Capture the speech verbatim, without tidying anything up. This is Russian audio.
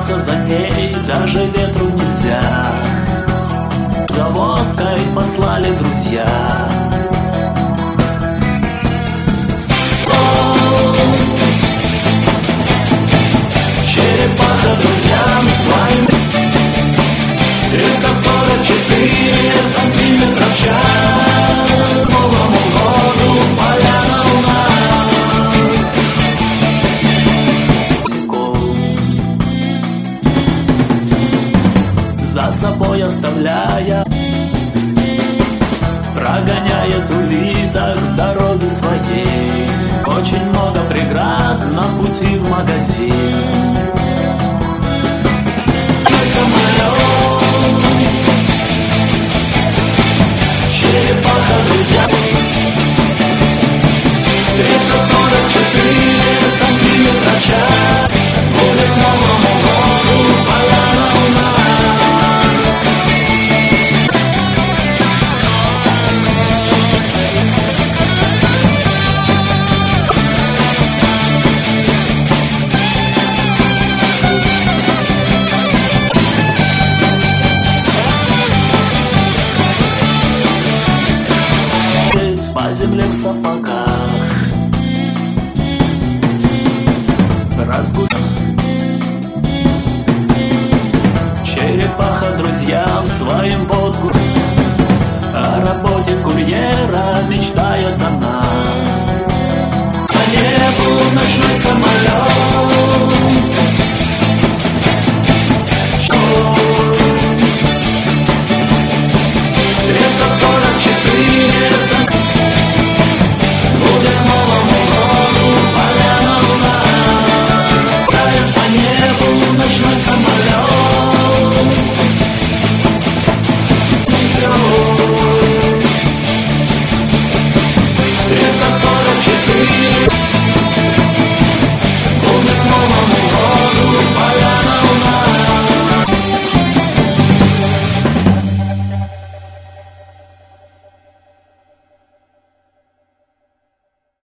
погнаться за ней даже ветру нельзя. За водкой послали друзья. Черепаха друзьям своим триста сорок четыре сантиметра в час. К Новому году поляна у нас. За собой оставляя, прогоняет улиток с дороги своей. Очень много преград на пути в магазин. Черепаха друзья, триста сорок четыре сантиметра в час. Будет к Новому году поляна у нас. По земле в сапогах разгуль. Черепаха друзьям своим подгу о работе курьера мечтает она. По небу ночной самолет.